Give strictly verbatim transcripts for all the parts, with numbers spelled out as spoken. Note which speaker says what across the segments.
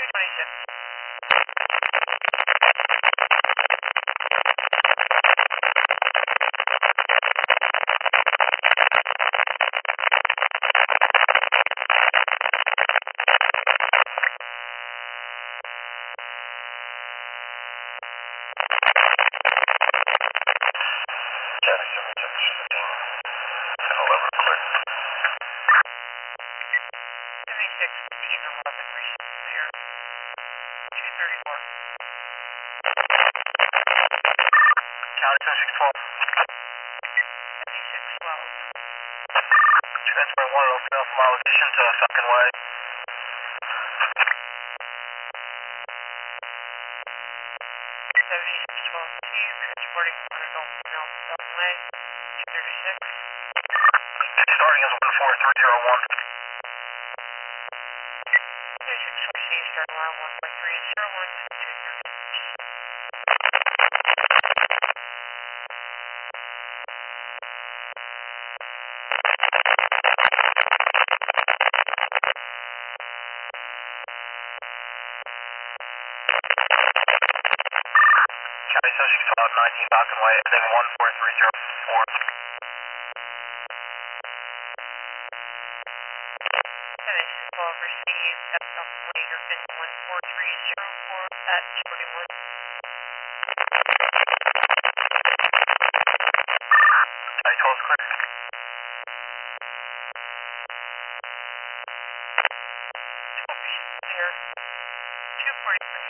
Speaker 1: twenty-six. seventy-six, fifteen, eleven, reaching clear. two thirty-four. County seventy-six twelve. seventy-six twelve. Transfer one open up from our location to Falcon Way. seventy-six twelve to you, transporting one adult female from Falcon Way. two thirty-six. Starting as one four three zero one. thirty-six four C, starting line one four three zero one to two thirty-six. County seventy-six twelve, nineteen Falcon Way, ending one four three zero four. seventy-six twelve, received at Falcon Way, your pin one four three zero four at forty-one. County twelve is clear. twelve received clear. two forty-three.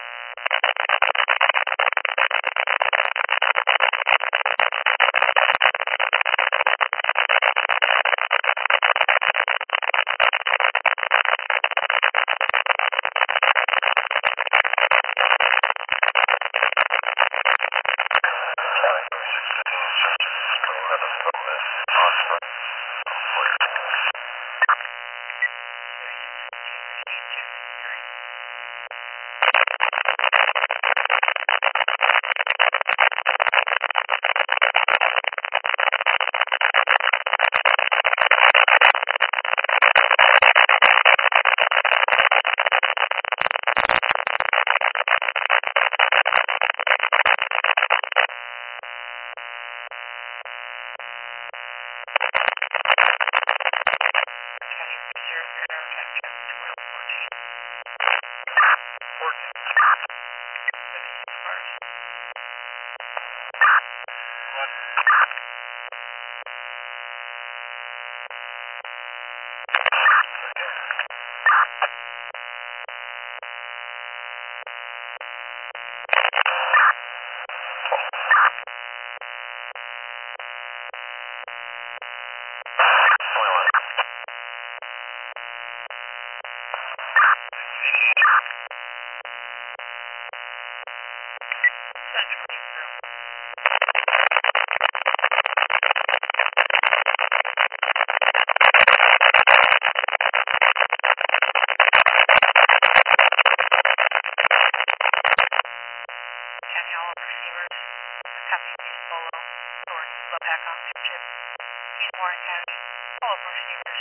Speaker 1: Warren County, all of receivers,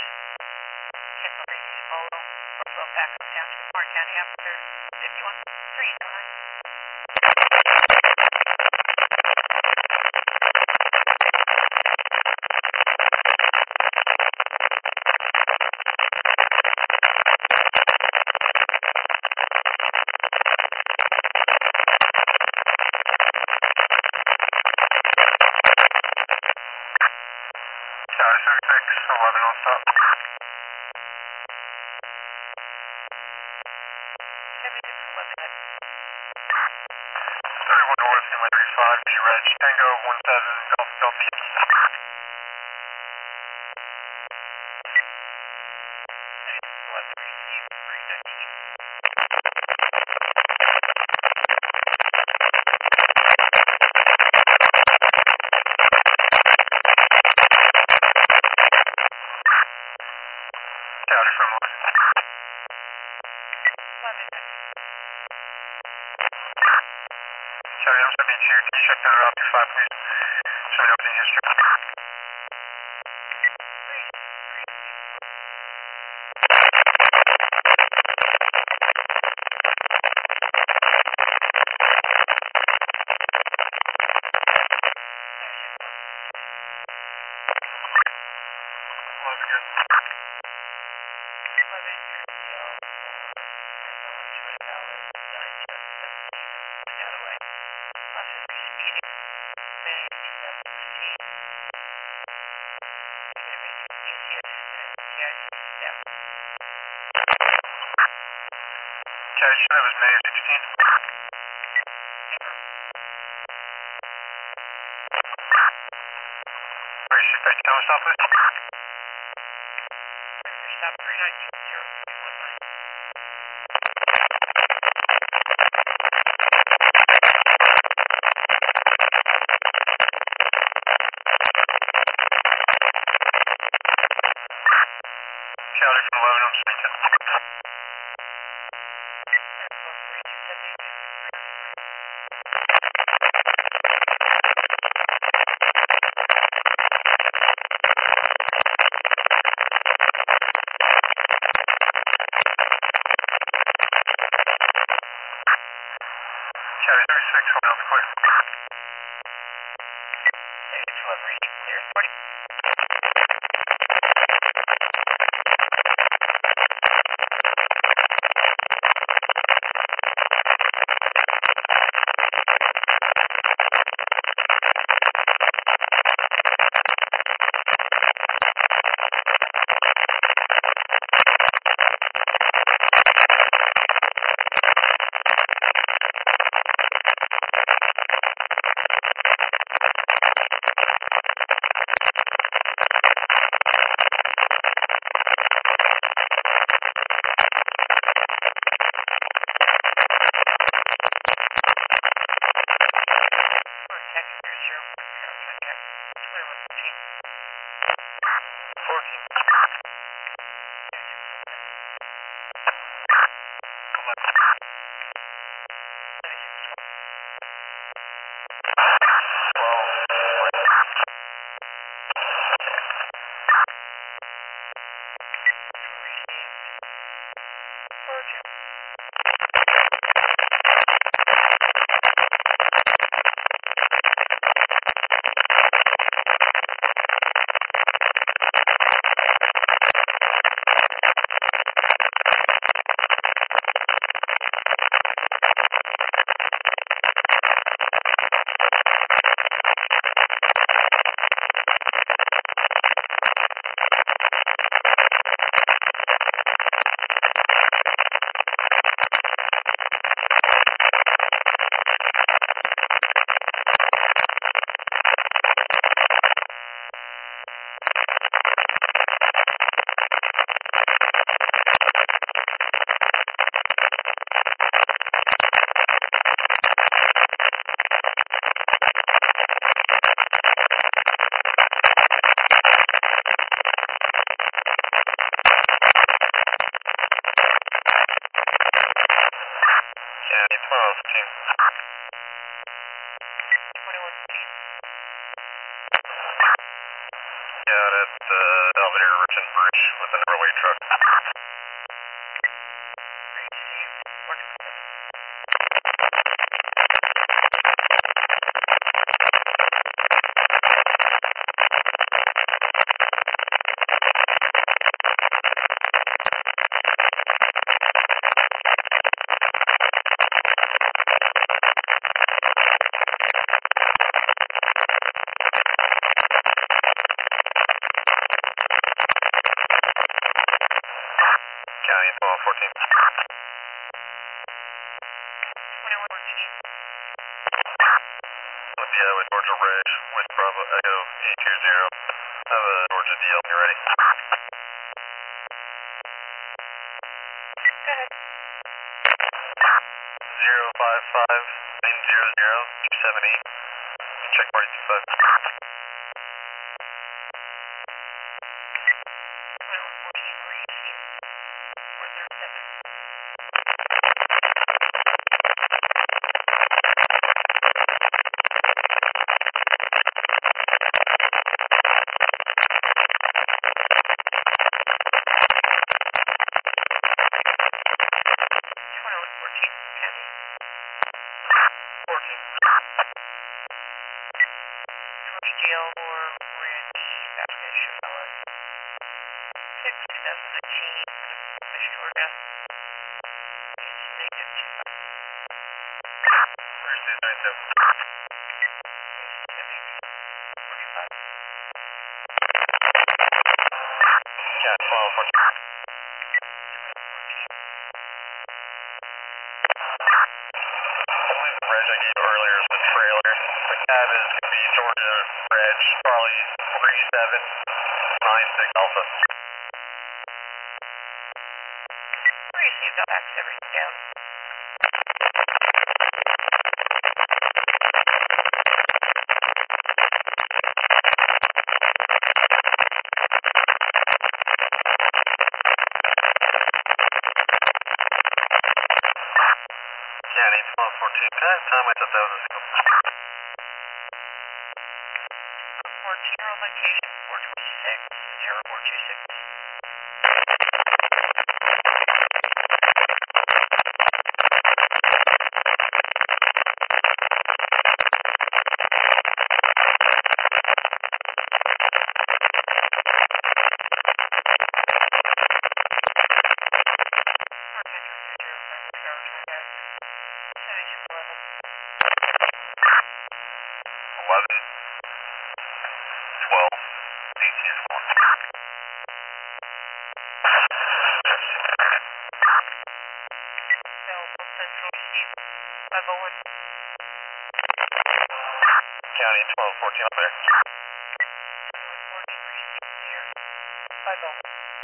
Speaker 1: cancel receivers follow, or flow back up down to Warren County after fifty-one three nine.
Speaker 2: Tower thirty-six, eleven on stop.
Speaker 1: seventy-six eleven.
Speaker 2: thirty-one North, Inlet thirty-five, B Reg, Tango one seven, Golf, Golf East.
Speaker 1: seventy-six eleven, received, three nineteen.
Speaker 2: County from West.
Speaker 1: eleven nineteen.
Speaker 2: County, I'm seventy-two, can you check down Route two five, please? Show me everything history. County, that was May sixteenth. Alright, shift back to Thomas Stop, please.
Speaker 1: Stop three nine two zero one nine.
Speaker 2: County from eleven, I'm speaking. County thirty-six, one out clear.
Speaker 1: thirty-six, one reading clear. forty.
Speaker 2: fourteen. County twelve, team.
Speaker 1: twenty-one fifteen.
Speaker 2: Yeah, at the elevator Richmond Bridge with an overweight truck.
Speaker 1: Great, see you. Wonderful.
Speaker 2: County twelve, fourteen.
Speaker 1: twenty-one fourteen.
Speaker 2: With the with Georgia Ridge with Bravo Echo eight two zero. I have a Georgia D L when you're ready.
Speaker 1: Go ahead.
Speaker 2: zero five five nine zero zero two seven eight. Check party two five.
Speaker 1: twenty-one fourteen, reading four zero seven. twenty-one fourteen, County.
Speaker 2: fourteen.
Speaker 1: Georgia G L or Ranch, Vasquez, Chevella. six, twenty nineteen, Fish, Georgia. It's negative two five.
Speaker 2: Where's the seventy-seven?
Speaker 1: forty-five.
Speaker 2: Yeah, twelve, fourteen.
Speaker 1: twenty-one fourteen.
Speaker 2: I gave earlier is the trailer. The cab is going to be Georgia Reg, Charlie three seven nine six Alpha.
Speaker 1: Received, I'll fax everything down.
Speaker 2: County twelve fourteen, can I have time? I thought that was a scope.
Speaker 1: fourteen on location, four twenty-six, zero four two six.
Speaker 2: eleven, twelve, eighteen is one.
Speaker 1: five oh one.
Speaker 2: County twelve fourteen up there.
Speaker 1: fourteen received here. five oh.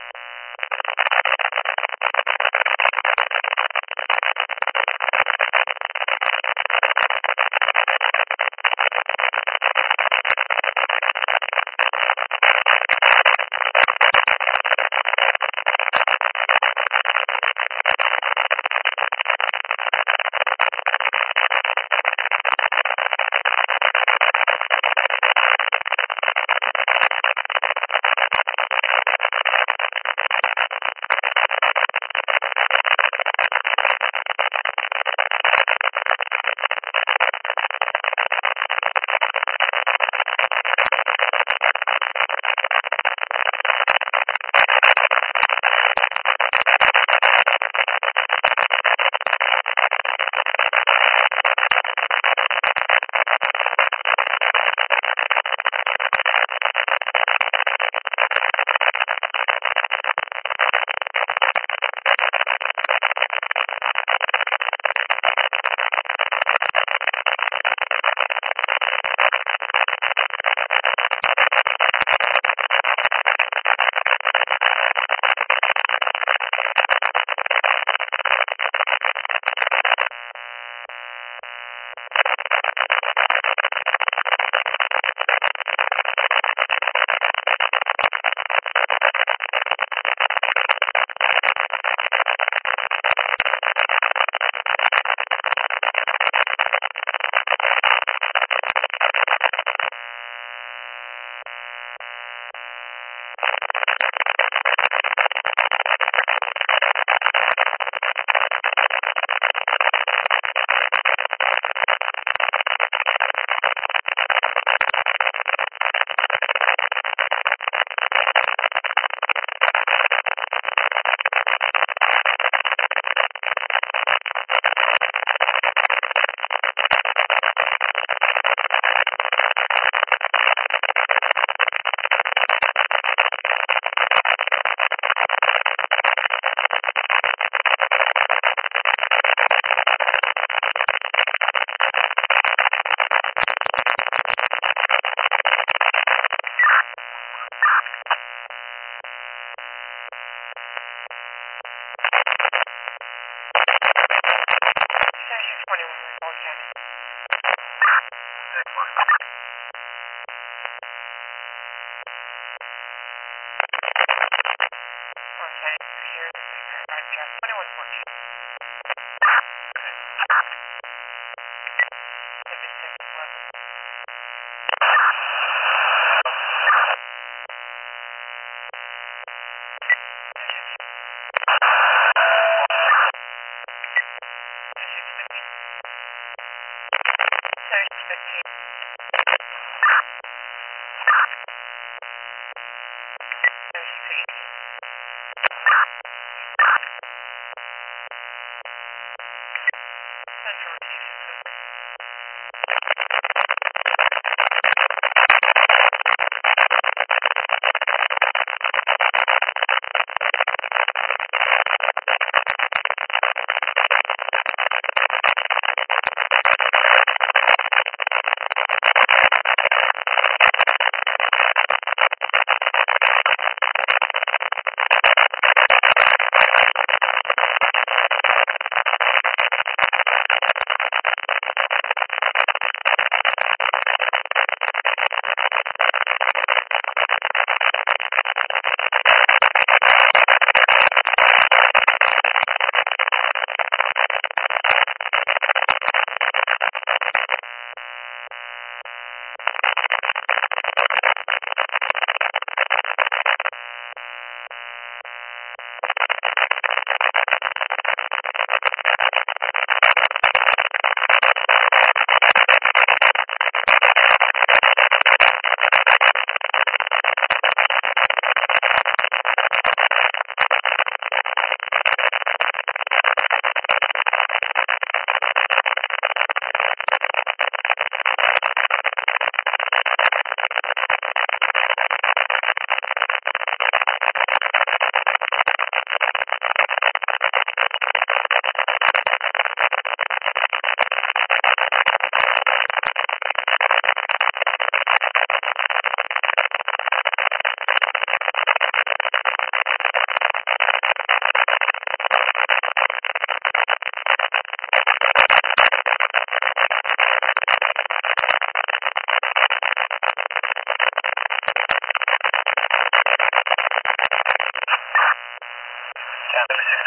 Speaker 1: twenty-one fourteen. seventy-six eleven.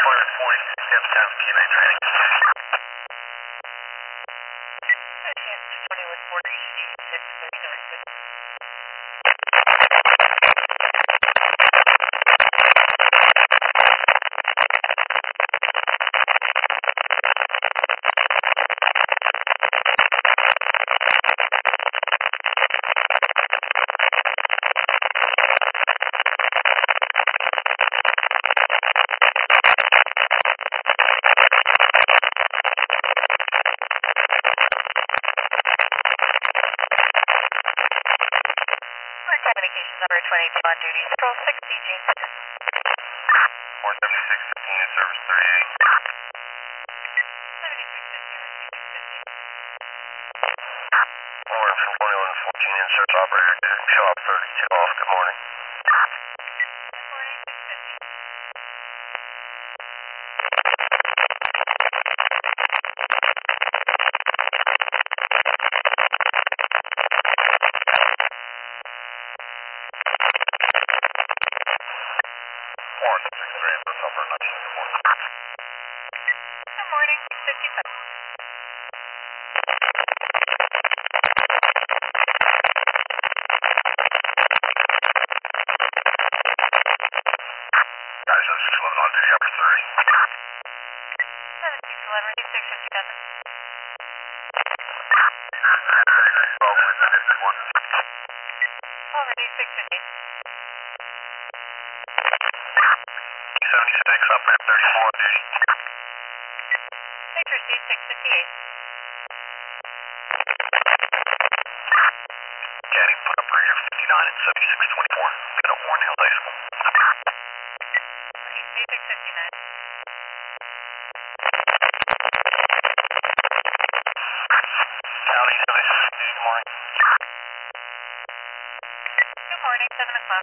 Speaker 2: twenty-one forty, step down, K nine training.
Speaker 1: twenty-one forty, six thirty-nine. Communications number twenty-two on duty, Control sixty, Gene Pigeon.
Speaker 2: four seventy-six fifteen in service thirty-eight.
Speaker 1: seventy-six fifteen, fifteen.
Speaker 2: Warren from twenty-one fourteen in service operator to shop thirty-two off. Good morning.
Speaker 1: Good morning, six fifty.
Speaker 2: Warren, six three, bus upper nineteen. Good morning.
Speaker 1: Good morning, six fifty-seven.
Speaker 2: Guys, that's six eleven on duty, upper thirty.
Speaker 1: seven six eleven, six fifty-seven. Already six fifty.
Speaker 2: seventy-six, operator thirty-four on duty.
Speaker 1: Six received, six fifty-eight.
Speaker 2: Caddy, put operator fifty-nine and seventy-six twenty-four. Got a Warren Hills High School.
Speaker 1: Alright, six fifty-nine.
Speaker 2: County seventy-six, good morning.
Speaker 1: Good morning, seven o'clock.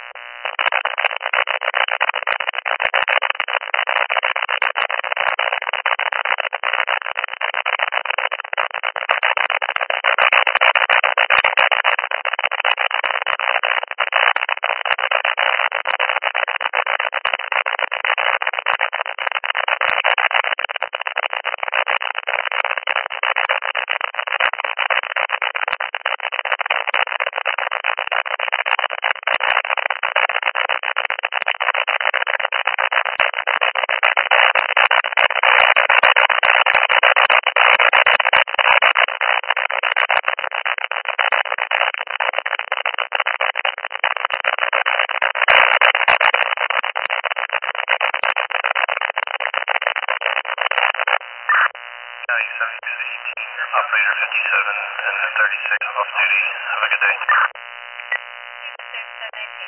Speaker 2: County seventy-six eighteen, operator fifty-seven and thirty-six off duty. Have a good day.
Speaker 1: six seven eighteen.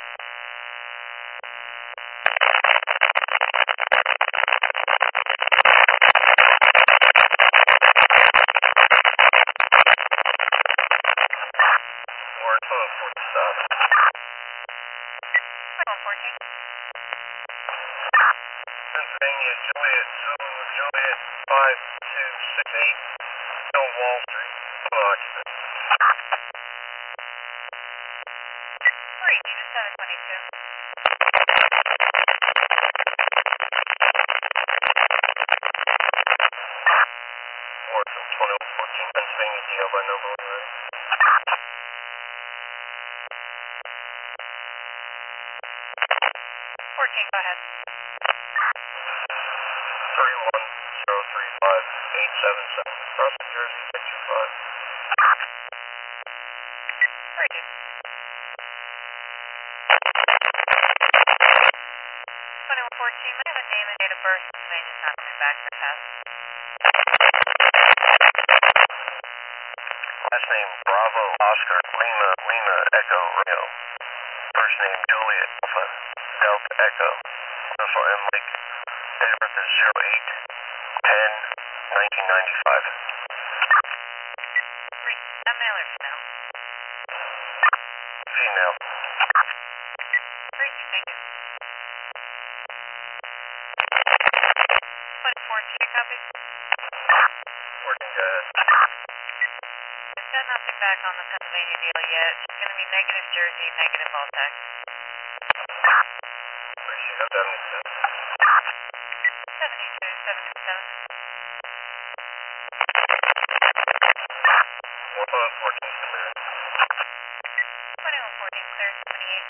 Speaker 2: Warren, twelve forty stop.
Speaker 1: twenty-one fourteen.
Speaker 2: Pennsylvania, Juliet, Zulu, Juliet, five two six eight, on Wall Street. No occupant.
Speaker 1: Three, Unit seven twenty-two.
Speaker 2: Warren from twenty-one fourteen, Pennsylvania, D L by number when you're ready.
Speaker 1: fourteen, go ahead.
Speaker 2: three one zero three five eight seven seven, crossing Jersey, six two five.
Speaker 1: Ready. twenty-one fourteen, may I have a name and date of birth? You may just not coming back to pass.
Speaker 2: Last name Bravo Oscar Lima Lima Echo Rio. First name Juliet Alpha Delta Echo. Alpha M Mike. Date of birth is zero eight ten nineteen ninety-five.
Speaker 1: Three, a male or female?
Speaker 2: Female.
Speaker 1: Great, thank you. twenty-four, T, copy?
Speaker 2: Working good.
Speaker 1: I've got nothing back on the Pennsylvania deal yet. It's going to be negative Jersey, negative Voltec.
Speaker 2: Appreciate it. Have a good day.
Speaker 1: seventy-two, seventy-seven.
Speaker 2: one fourteen, clear.
Speaker 1: twenty-one fourteen, clear, seventy-eight.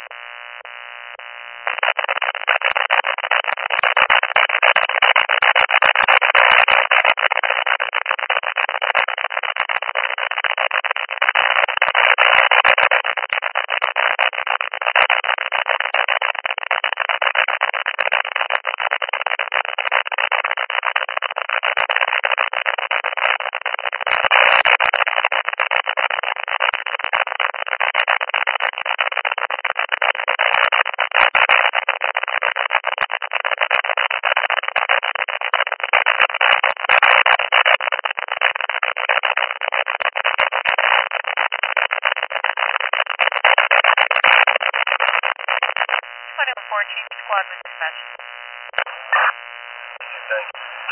Speaker 1: twenty-one fourteen, squad with dispatch.
Speaker 2: Thanks.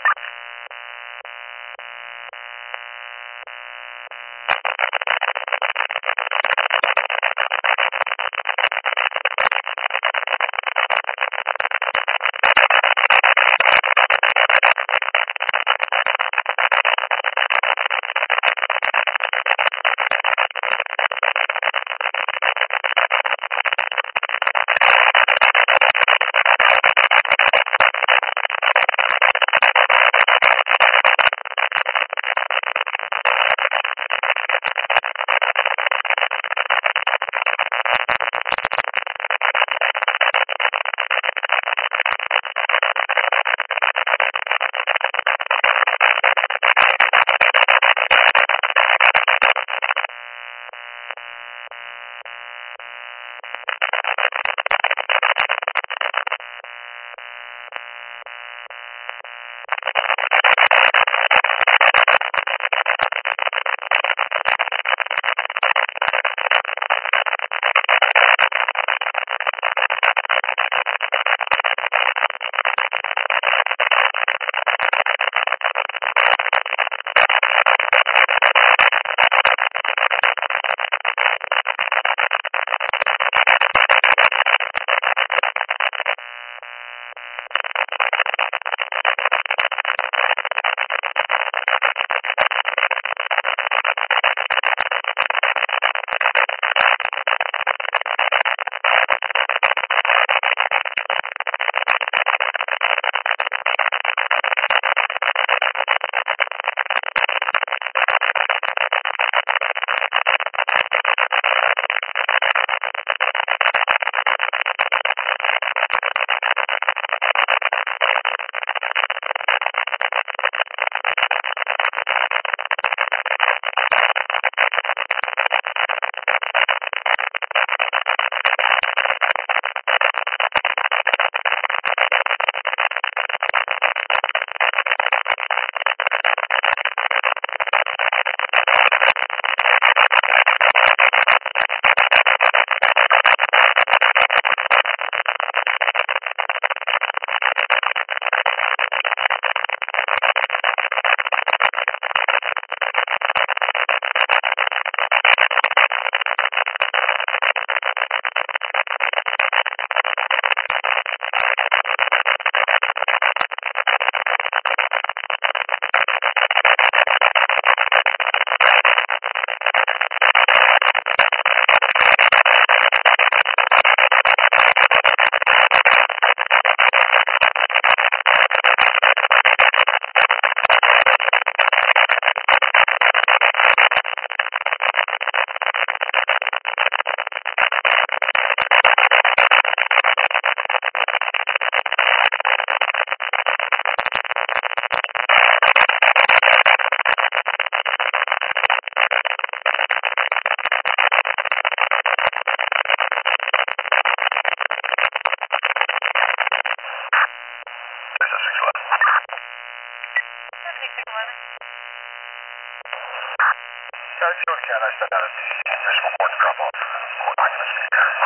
Speaker 3: Charge zero ten, I sent out a official report to drop off court documents.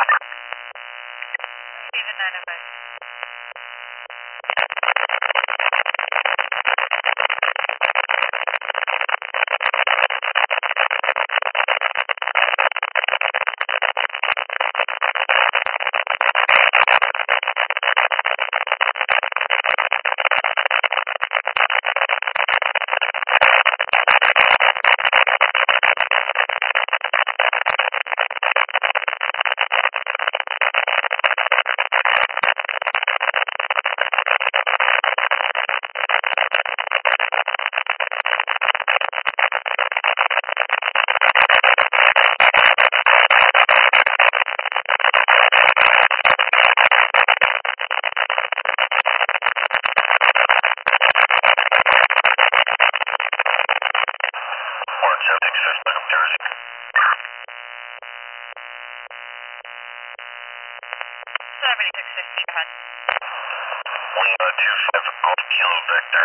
Speaker 1: David nine oh five.
Speaker 2: one seven six, look up Jersey.
Speaker 1: seventy-six fifty, go ahead.
Speaker 2: Lima two five Golf Kilo Victor.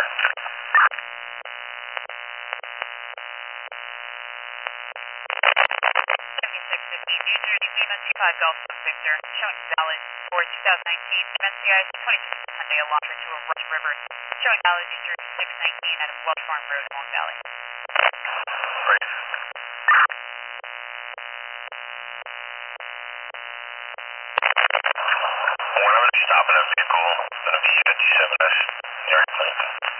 Speaker 1: seventy-six fifty, New Jersey, Lima two five Golf Victor, showing valid for two thousand nineteen M C I twenty-six Hyundai Elantra to a Rush River, showing valid New Jersey six nineteen out of Welch Farm Road, Long Valley.
Speaker 2: Great. When I'm going to be stopping a vehicle, it's going to be fifty-seven S near Clint.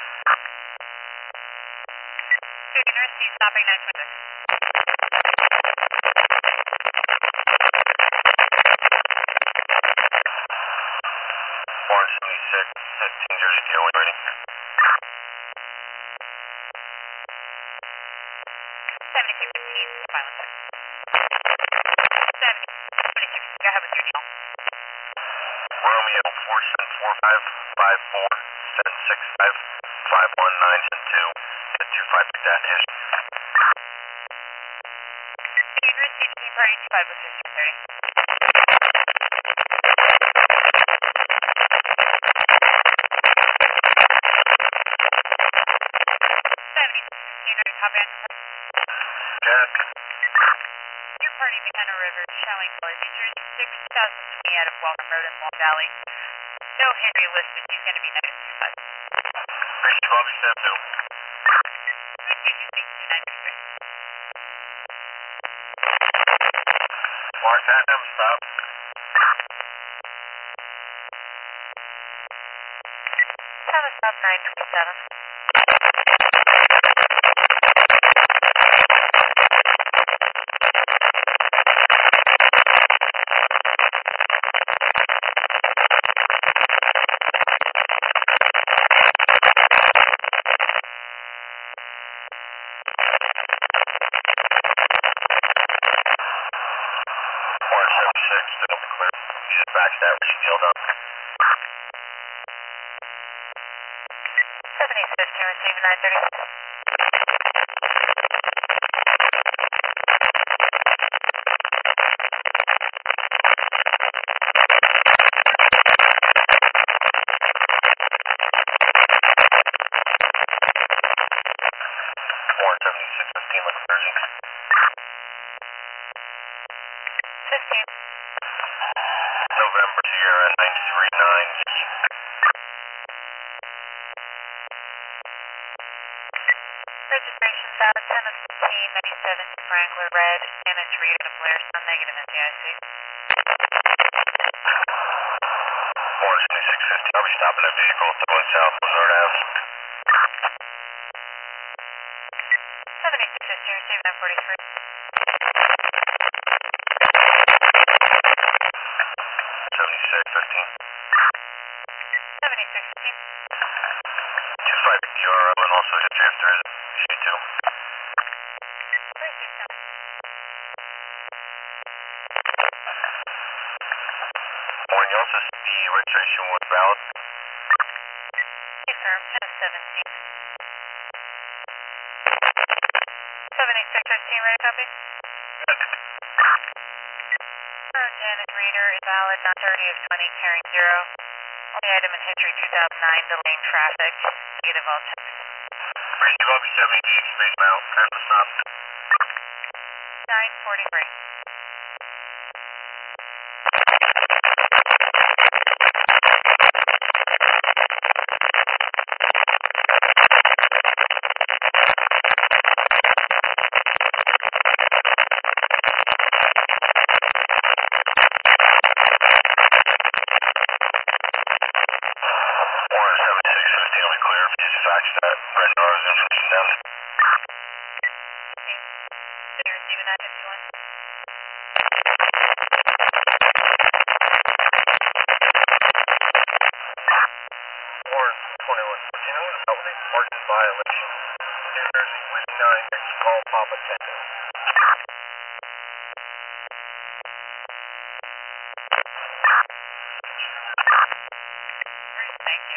Speaker 1: University stopping nine twenty-six.
Speaker 2: one seventy-six, fifteen Jersey, K O ready.
Speaker 1: seventy-six fifteen, silent. seventy, seventy-six, go ahead with your deal.
Speaker 2: Romeo four seven four five five four seven six five five one nine two and two five six dash hash.
Speaker 1: University team for eighty-five with fifteen thirty. seventy, fifteen, ready, copy on.
Speaker 2: Jack.
Speaker 1: Your party behind a river showing valid New Jersey six thousand to me out of Walnut Road in Long Valley. No Henry listed, he's going to be negative two five.
Speaker 2: Richie Bobby step two.
Speaker 1: two nine three.
Speaker 2: Mark Adam, stop.
Speaker 1: Have a stop nine twenty-seven.
Speaker 2: one seventy-six, still clear. You just back that, Richie Gill up.
Speaker 1: seventy-six fifteen, receive nine thirty.
Speaker 2: one seventy-six, fifteen, look Jersey.
Speaker 1: fifteen.
Speaker 2: November Sierra nine three nine Yankee.
Speaker 1: Registration valid ten of fifteen, ninety-seven, Wrangler Red, damage read of Blairstown, negative N C I C.
Speaker 2: one seventy-six, fifteen, I'll be stopping a vehicle going south from North Avenue.
Speaker 1: seventy-six fifteen, receive nine forty-three.
Speaker 2: seventy-six, fifteen.
Speaker 1: seventy-six fifteen.
Speaker 2: two five D R L and also hit you after C two.
Speaker 1: Thank you, sir.
Speaker 2: Morning, you also see the registration was valid.
Speaker 1: Confirm, ten of seventeen. seventy-six fifteen, ready, copy? Current damage reader is valid, not thirty of twenty, carrying zero. Only item in history two thousand nine, delaying traffic, negative all text.
Speaker 2: Richie Bobby seventy-eight, space mount, time to stop.
Speaker 1: nine forty-three.
Speaker 2: one seventy-six, fifteen, will be clear if you just fax that. Red Nars information down.
Speaker 1: Did you receive a nine fifty-one?
Speaker 3: Warren twenty-one fifteen, I'm going to help with a parking violation. New Jersey, Whiskey nine, Yankee, call Papa Tango.
Speaker 1: Great, thank you.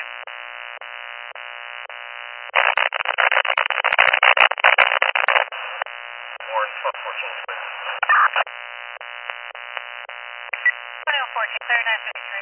Speaker 3: twenty-one fourteen clear.
Speaker 1: twenty-one fourteen clear, nine fifty-three.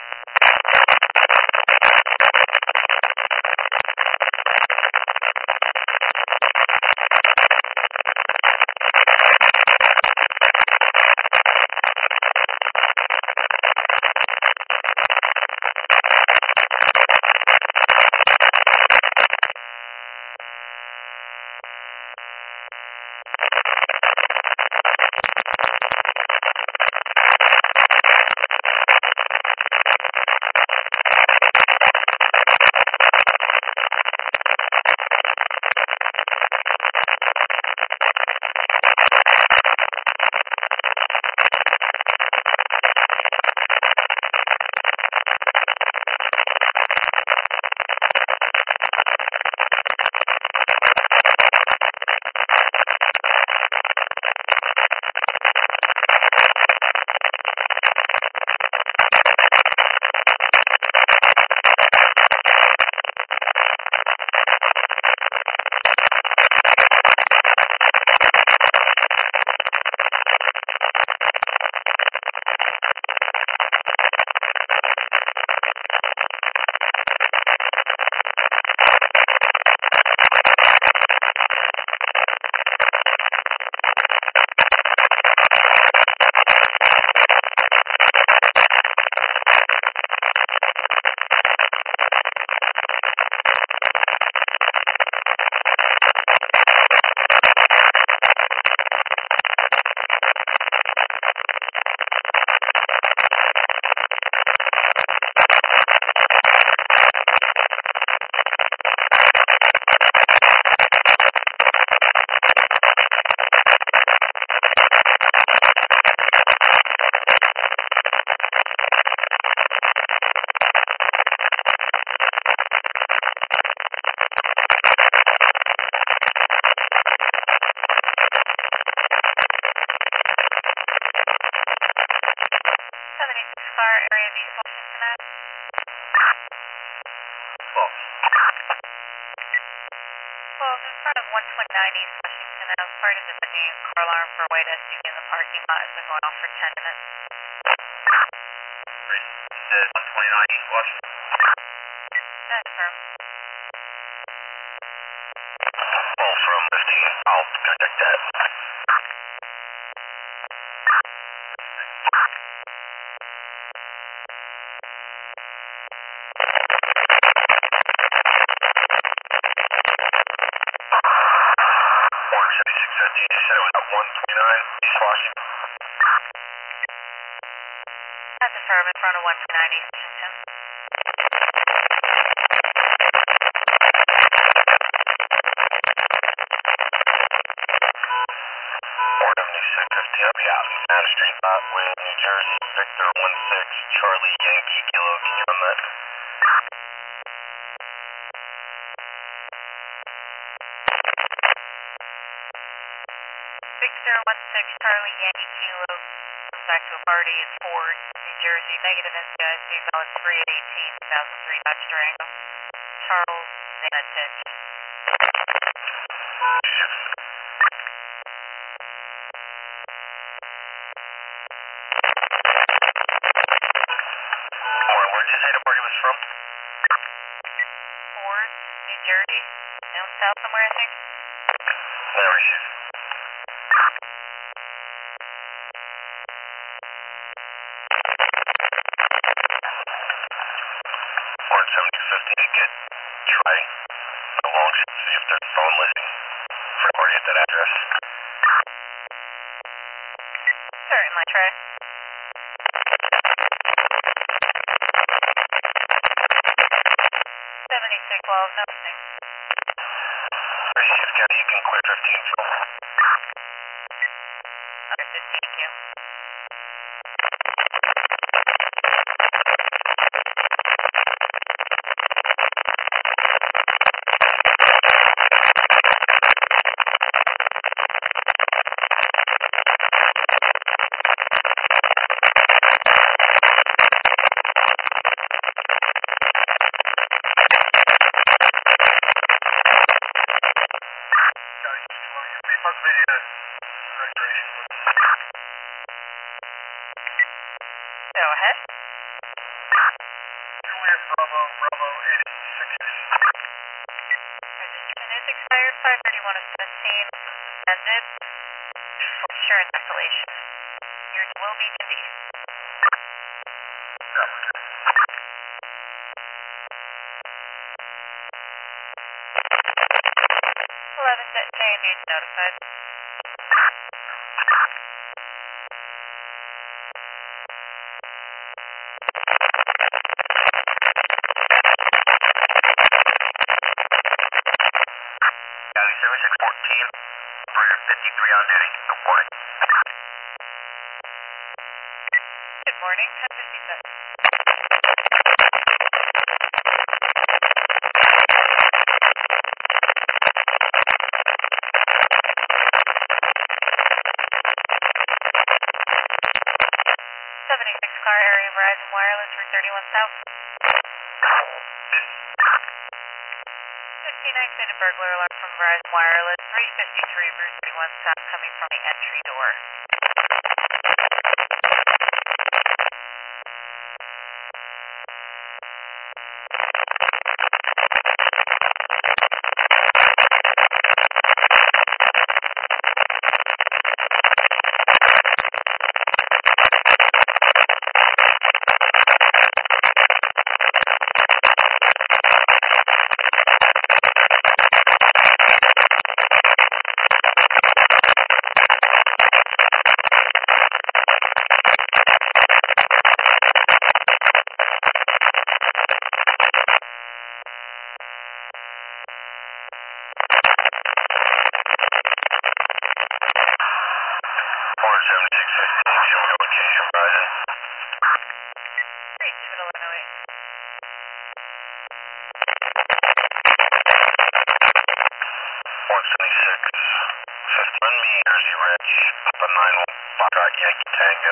Speaker 1: Car area of East Washington Ave.
Speaker 3: False.
Speaker 1: twelve in front of one twenty-nine East Washington Ave. Party is at the new car alarm for a white S U V in the parking lot has been going off for ten minutes.
Speaker 3: Great. You said one twenty-nine East Washington.
Speaker 2: All
Speaker 1: That's from.
Speaker 2: from fifteen. I'll contact that. one seventy-six fifteen, you said it was at one twenty-nine East Washington.
Speaker 1: That's a firm in front of one twenty-nine East Washington.
Speaker 2: four seventy-six fifteen, I'll be out. Matter Street, Otway, New Jersey, Victor one six, Charlie Yankee Kilo, can you run that?
Speaker 1: Victor one six, Charlie Yankee Kilo. Comes back to a party at Ford, New Jersey. Negative N C I C, valid three at eighteen, two thousand three Dodge Durango. Charles Zanatich.
Speaker 2: Shift. Warren, where'd you say the party was from?
Speaker 1: Ford, New Jersey. Down south somewhere, I think.
Speaker 2: Never shift. one seventy fifteen, get try the long shift, see if there's phone listing for the party at that address.
Speaker 1: Certainly, try. seventy-six twelve, nothing.
Speaker 2: Three shift county, you can clear fifteen from.
Speaker 1: Understood, thank you.
Speaker 3: Fuck video. registration, please.
Speaker 1: Go ahead.
Speaker 3: Juliet Bravo, Bravo eight eight six eight.
Speaker 1: Registration is expired five thirty-one of seventeen, suspended for insurance cancellation. Yours will be Indy. eleven J and D is notified.
Speaker 2: County seventy-six fourteen, operator fifty-three on duty. Good morning.
Speaker 1: Good morning, ten fifty-seven. seventy-six car area Verizon Wireless, Route thirty-one South. fifteen activated burglar alarm from Verizon Wireless, three fifty-three Route thirty-one South, coming from the entry door.
Speaker 2: seventy-six fifteen, show me location, Verizon.
Speaker 1: three two eleven oh eight.
Speaker 2: one seventy-six fifty-one, me, Jersey Ridge, Papa nine one five, Yankee Tango.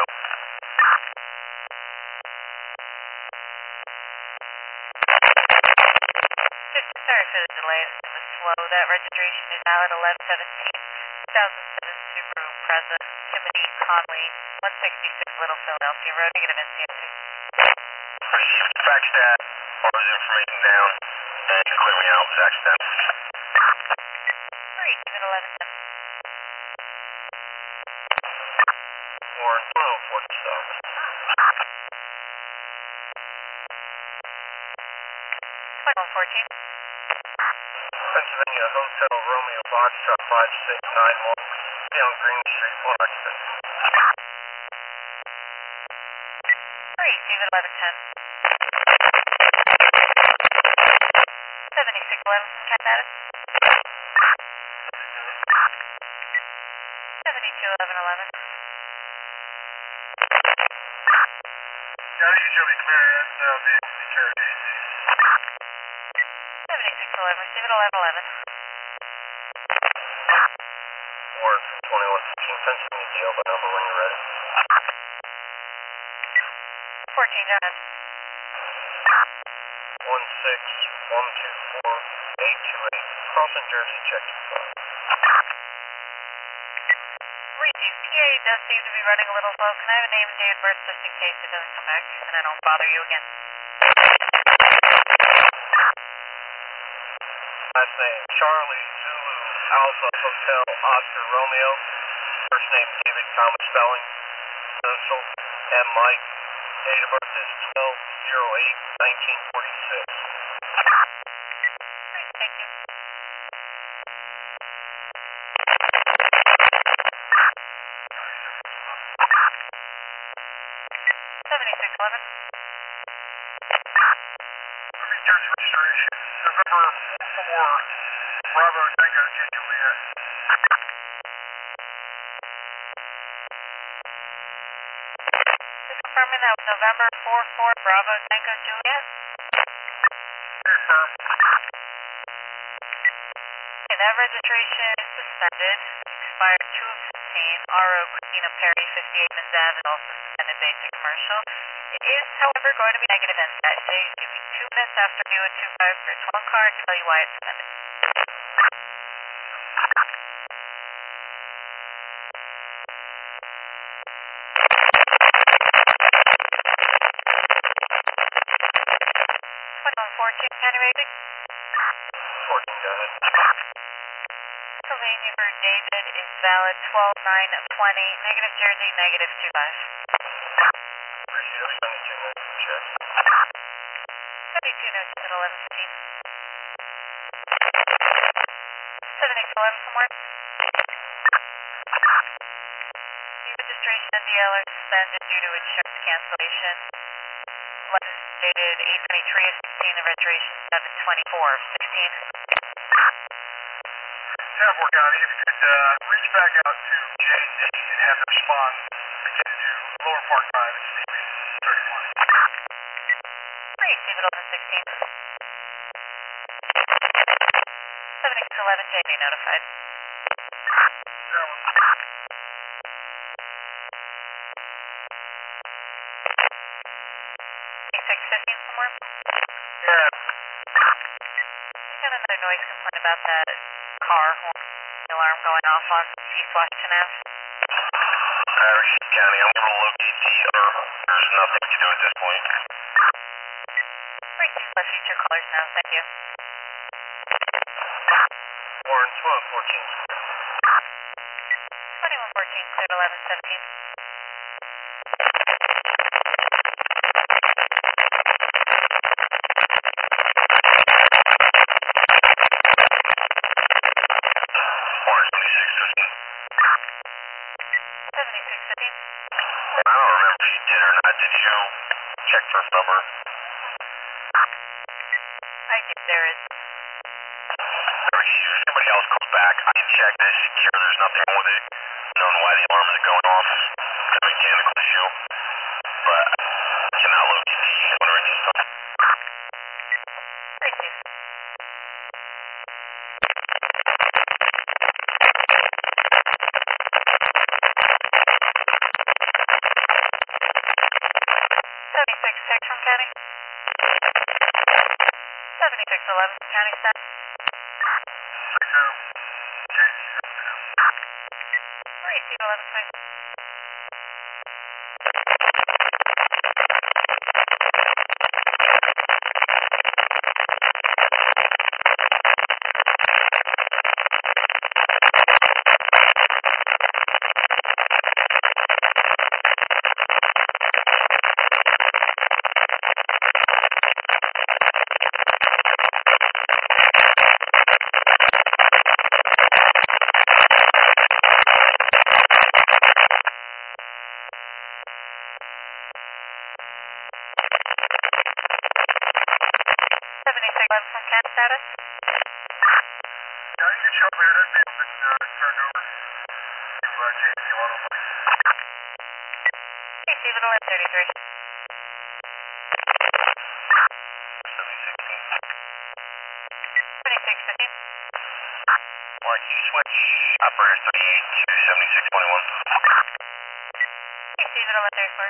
Speaker 1: Sorry for the delay, this was slow. That registration is now at eleven seventeen, two thousand seven Subaru Impreza, Timothy Conley, one sixty-six Little Philadelphia Road, negative N C S two.
Speaker 2: Received, fax that, all this information down, and you can clear me out, fax that.
Speaker 1: three two eleven ten.
Speaker 3: Warren, twelve forty-seven.
Speaker 1: twenty-one fourteen.
Speaker 3: Pennsylvania Hotel Romeo Foxtrot five six nine one, down Green Street, one occupant.
Speaker 1: three two eleven ten. seventy-six eleven from Canada. seventy-two eleven eleven.
Speaker 3: County show me clear and uh, vehicle security.
Speaker 1: seventy-six eleven, receive it eleven eleven.
Speaker 3: Warren from twenty-one fifteen, Pennsylvania G L, but number when you're ready.
Speaker 1: fourteen, go ahead.
Speaker 3: one six one two four eight two eight, crossing Jersey, check your phone.
Speaker 1: Reduce. P A does seem to be running a little slow. Can I have a name and date of birth just in case it doesn't come back and I don't bother you again?
Speaker 3: Last name, Charlie Zulu Alpha Hotel Oscar Romeo. First name, David, common spelling. Social, M. Mike. Date of birth is twelve oh eight nineteen forty-six.
Speaker 1: Great, thank you. seventy-six eleven.
Speaker 3: Jersey registration, November four, Bravo Tango Juliet.
Speaker 1: Just confirming that was November four four Bravo Tango Juliet.
Speaker 3: Confirm.
Speaker 1: Okay, that registration is suspended. Expired two of fifteen. R O Christina Perry, fifty-eight Miz Ave, is also suspended basic commercial. It is, however, going to be negative N C S A. Give me two minutes after I do a two five for its one car to tell you why it's suspended. sixteen.
Speaker 3: fourteen, go ahead.
Speaker 1: Pennsylvania for David is valid twelve nine twenty, negative Jersey, negative two five.
Speaker 3: Appreciate it, seventy-two minutes, check.
Speaker 1: seventy-two notes at eleven fifteen. seventy-six eleven from work. The registration of the L are suspended due to insurance cancellation. License dated eight twenty-three of sixteen, the registration seven twenty-four of sixteen.
Speaker 3: Therefore, County, if you could uh, reach back out to J and D and have them respond again to Lower Park Drive and Stevens thirty-one.
Speaker 1: Great, David eleven sixteen. seventy-six eleven, J B notified. six fifteen from work.
Speaker 3: Yeah.
Speaker 1: We got another noise complaint about that car horn alarm going off on East Washington Avenue.
Speaker 2: Irish County, I'm going to locate the other. There's nothing we can do at this point.
Speaker 1: Great, let future callers know. Thank you.
Speaker 3: Warren, twelve fourteen.
Speaker 1: twenty-one fourteen, cleared eleven seventeen. seventy-six fifteen.
Speaker 2: I don't remember if you did or not. Did you check first number?
Speaker 1: I did. There is.
Speaker 2: Or if somebody else calls back, I can check this. Sure, there's nothing wrong with it. Knowing why the alarm isn't going off. It's a mechanical issue. But I cannot locate the owner at this time.
Speaker 1: Great, Steve. seventy-six six from County. seventy-six eleven from County staff. Great, Steve eleven six. seventy-six eleven from County status.
Speaker 3: Yeah, you can show up here. That vehicle's been uh, turned over to uh, J and D one oh one.
Speaker 1: Hey, Steve eleven thirty-three. twenty-six fifteen.
Speaker 2: Why don't you switch operator thirty-eight to seventy-six twenty-one?
Speaker 1: Hey, Steve eleven thirty-four.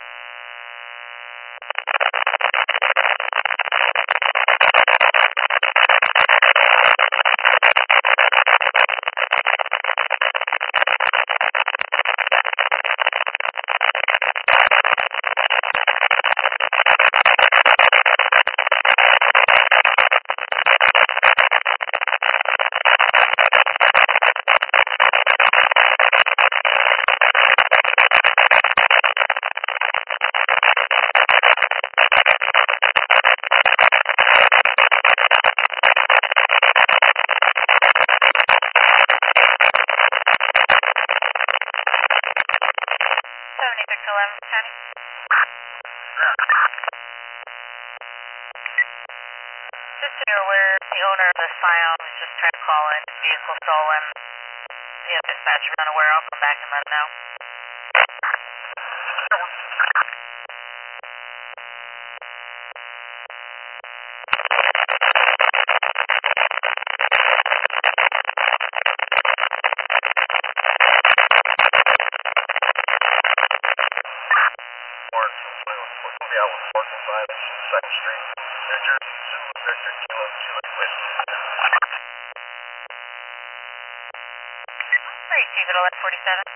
Speaker 1: seventy-six eleven from County. Just so you're aware, the owner of the Scion was just trying to call in, vehicle stolen. The other dispatcher is unaware. I'll come back and let him know.
Speaker 3: Warren, we're going to be out with parking violation, second Street, New Jersey, Zulu Victor, Kilo, Kilo, Whiskey.
Speaker 1: Great, Steve at eleven forty-seven.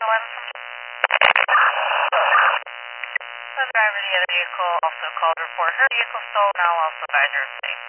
Speaker 1: eleven from the driver of the other vehicle also called to report her vehicle stolen. I'll also advise her of safe.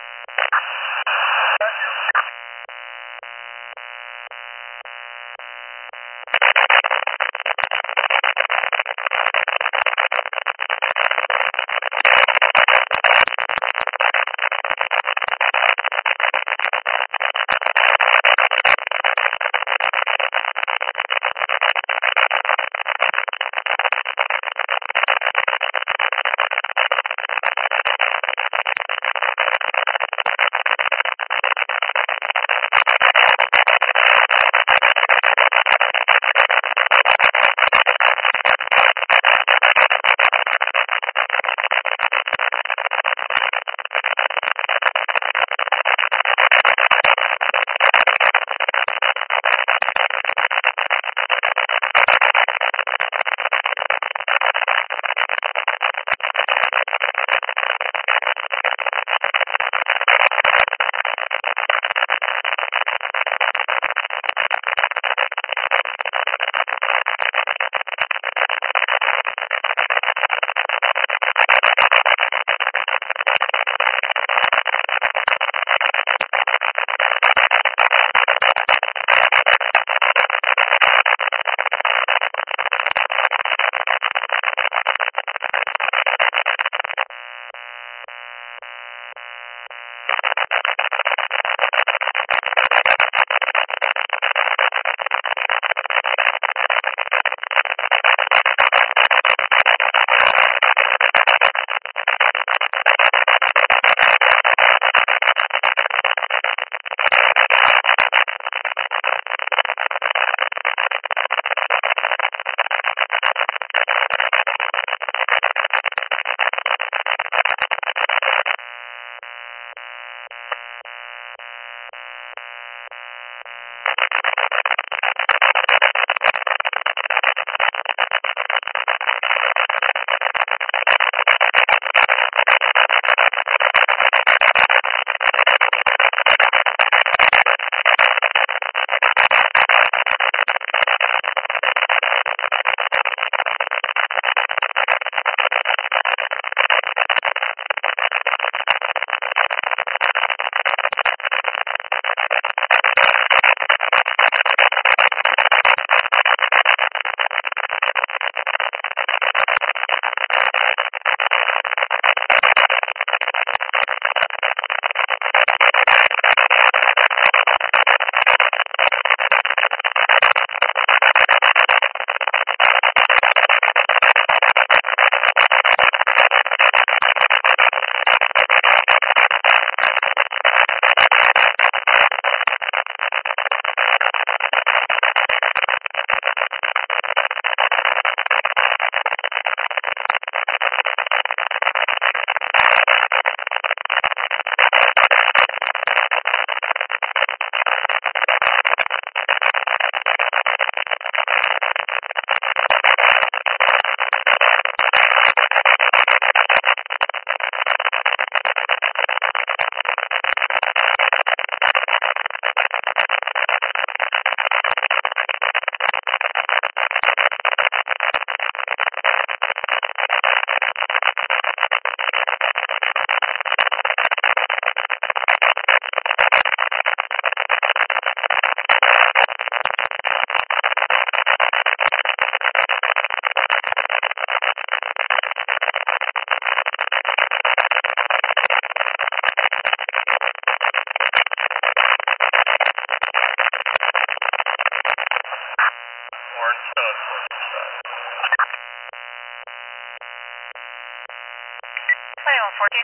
Speaker 3: twenty-one fourteen.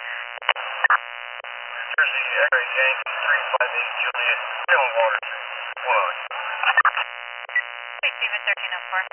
Speaker 3: Jersey, Air Yankee three five eight Juliet, twenty-one Water Street, one on.
Speaker 1: Hey, Steven, thirteen oh four.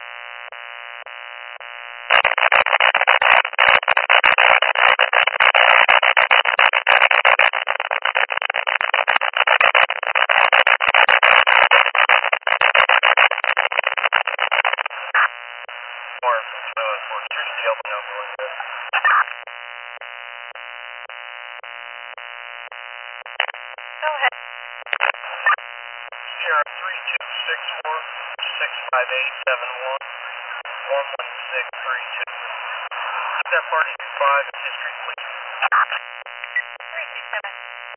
Speaker 1: Go ahead.
Speaker 3: Sierra three two six four six five eight seven one. one one six three two. Keep that party to five and history, please.
Speaker 1: three two seven.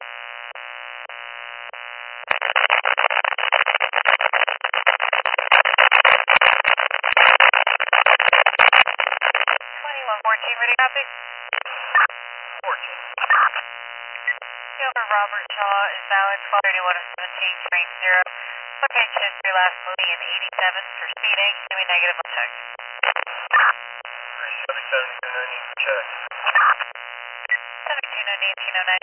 Speaker 1: twenty-one fourteen, ready copy?
Speaker 3: fourteen.
Speaker 1: Silver Robert Shaw is valid, twelve thirty-one seventeen, train zero. Location history last moving in eighty-seven for speeding. Give me negative on check.
Speaker 3: three seven seven two nine, need to check.
Speaker 1: seventeen oh eight, eighteen oh nine.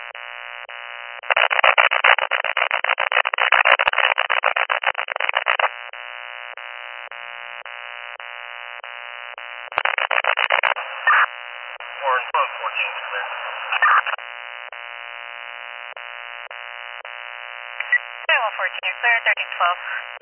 Speaker 3: Warren one fourteen is clear.
Speaker 1: twenty-one fourteen, you're clear, thirteen twelve.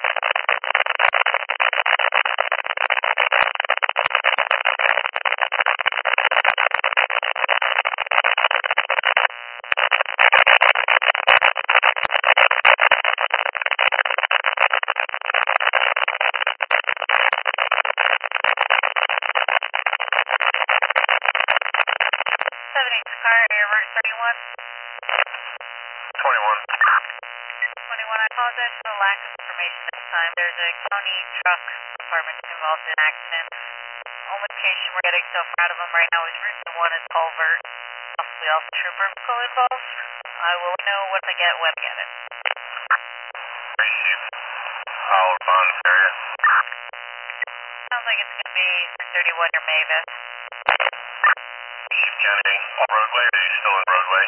Speaker 1: seventy car, air route thirty-one.
Speaker 2: twenty-one.
Speaker 1: twenty-one, I apologize for the lack of information this time. There's a county truck department involved in an accident. Only location we're getting so far out of them right now is Route one and Culvert. Possibly also trooper vehicle involved. I will know when I get when I get it.
Speaker 2: Chief. I'll respond to area.
Speaker 1: Sounds like it's going to be thirty-one or Mavis.
Speaker 2: Chief County, roadway, are you still in roadway?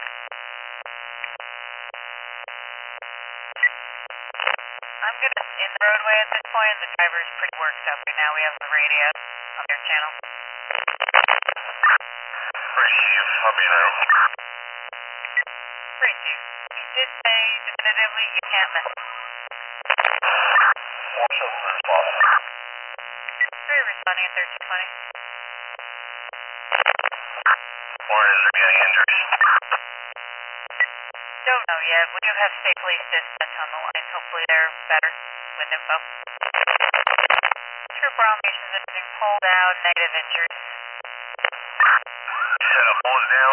Speaker 1: I'm good in the roadway at this point. The driver's pretty worked up right now. We have the radio on their channel.
Speaker 2: Right, Chief, I'll be in route.
Speaker 1: Great, Chief. You did say definitively you can't miss.
Speaker 2: Watch out for response.
Speaker 1: Three responding at thirteen twenty.
Speaker 2: Warren, is there any injuries?
Speaker 1: Don't know yet. We do have state police dispatch on the line. Hopefully they're better with info. Trooper Almations have been pulled out, negative injuries.
Speaker 2: You said a bullet down?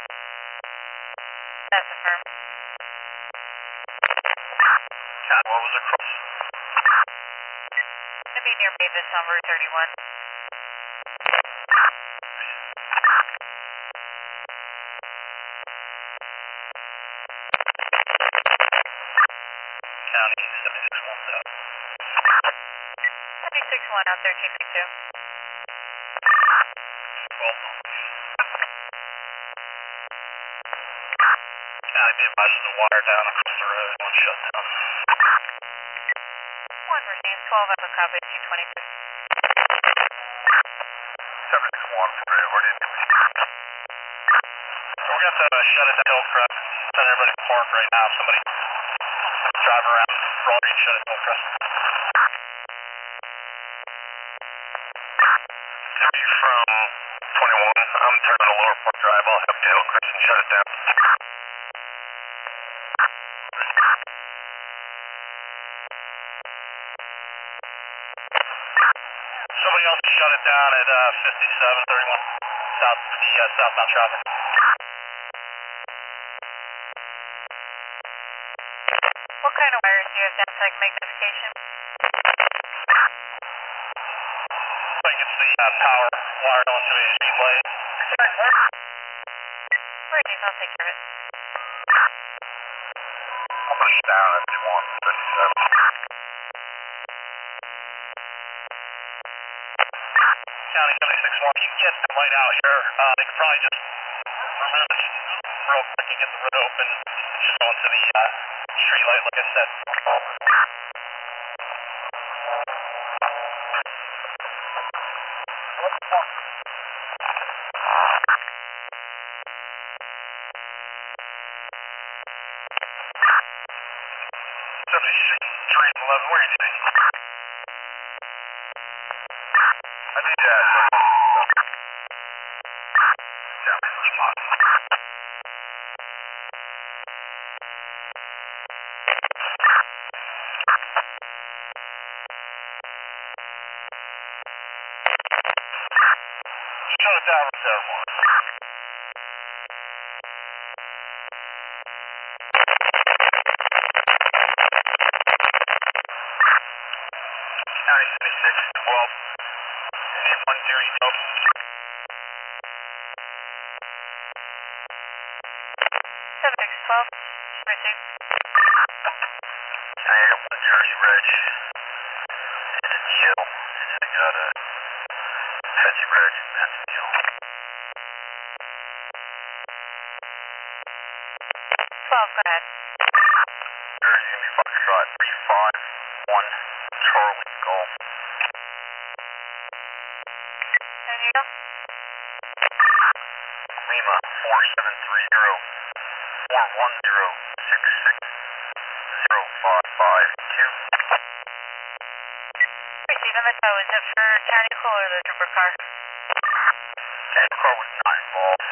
Speaker 1: That's affirmed.
Speaker 2: Cat, what was across?
Speaker 1: Gonna be near Mavis on Route thirty-one.
Speaker 2: County, seventy-six one seven.
Speaker 1: seventy-six one out thirteen two.
Speaker 2: twelve. County, be advised there's a wire down across the road, one shut down.
Speaker 1: One received, twelve echo copy, two twenty-two.
Speaker 2: seventy-six one, ready, where do you need me? We're going to have to shut it down, Hillcrest. Tell everybody to park right now. Somebody drive around Broadway and shut it down, Hillcrest. Deputy from twenty-one, I'm turning to Lower Park Drive. I'll help you, Hillcrest, and shut it down. Somebody else shut it down at uh, fifty-seven thirty-one, south, the uh, southbound traffic.
Speaker 1: What kind of wires do you have down so I can make notification?
Speaker 2: I think it's the uh, power wired onto a speed light.
Speaker 1: Great, I'll take care of it.
Speaker 2: I'm going to shut down at twenty-one fifty-seven. County seventy-six one, you can get the light out here. Uh, they could probably just remove it real quick and get the road open. Just go into the uh, street light, like I said. seventy-three eleven, where are you today? I need that. Yeah, spot. show Dallas Air one. County seventy-six, twelve. Need one zero, you know.
Speaker 1: seven six twelve, received.
Speaker 2: I got one Jersey Reg. It's a deal. And I got a Jersey Reg, and that's a deal.
Speaker 1: twelve, go ahead.
Speaker 2: Jersey, give me Foxtrot, three five one, Charlie, Golf.
Speaker 1: And you go?
Speaker 2: Lima, four seven three zero, four one zero, six six zero five five two.
Speaker 1: Receiving the tow. Is it for county call or the trooper car?
Speaker 2: County car was not involved.